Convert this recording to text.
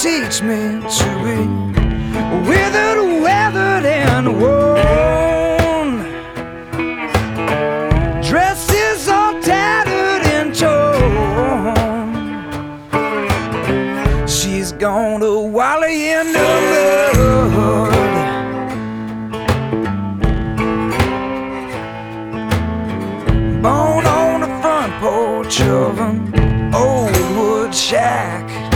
teach me to be withered, weathered, and worn. Dresses all tattered and torn. She's gonna wally in the mud. Born on the front porch of an old wood shack.